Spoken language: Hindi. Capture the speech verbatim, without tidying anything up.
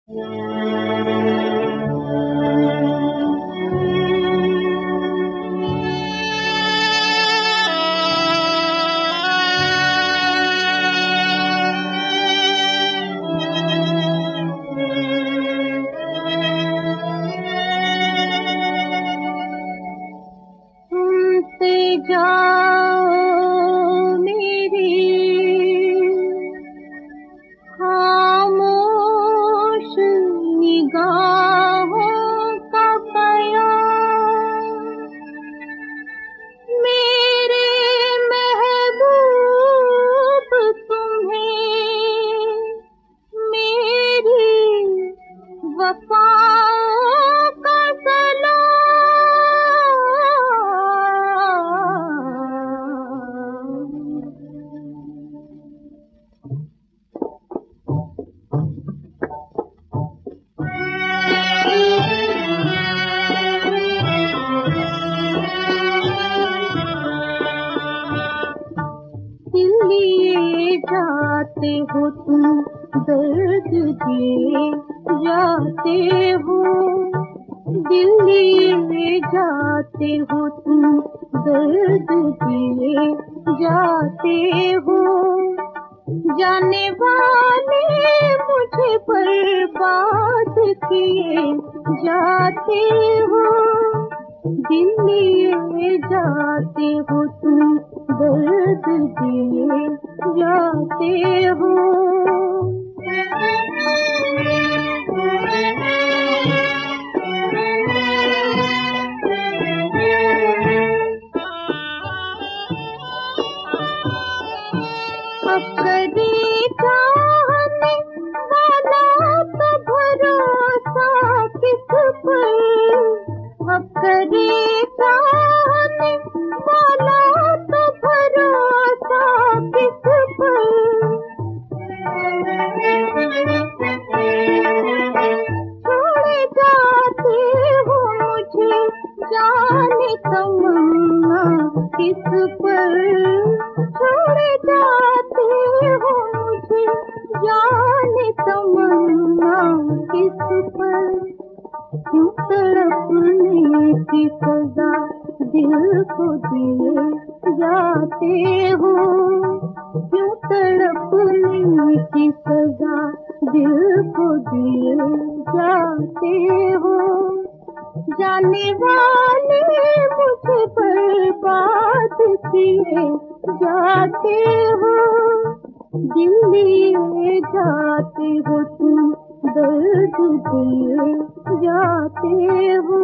जाओ मेरी खामोश निगाहों का बयान मेरे महबूब तुम्हें मेरी वफाओं का सलाम। लिए जाते हो तुम दर्द दिए जाते हो, दिल लिए जाते हो तुम दर्द दिए जाते हो। जाने वाले मुझे बर्बाद किए जाते हो, दिल लिए जाते हो तुम दर्द दिए जाते हो। अपनी चाहने वाला तो भरोसा किस पर, अपनी चाहने वाला तो भरोसा किस पर। छोड़े जाते हो मुझे जाने तमन्ना किस पर, छोड़े जाते हो मुझे जाने तमन्ना किस पर। क्यों तड़पने की सजा दिल को दिए जाते हो, क्यों तड़पने की सजा दिल को दिए जाते हो। जाने वाले मुझे बर्बाद किए जाते हो, दिल लिए जाते हो तुम दर्द दिए जाते हो।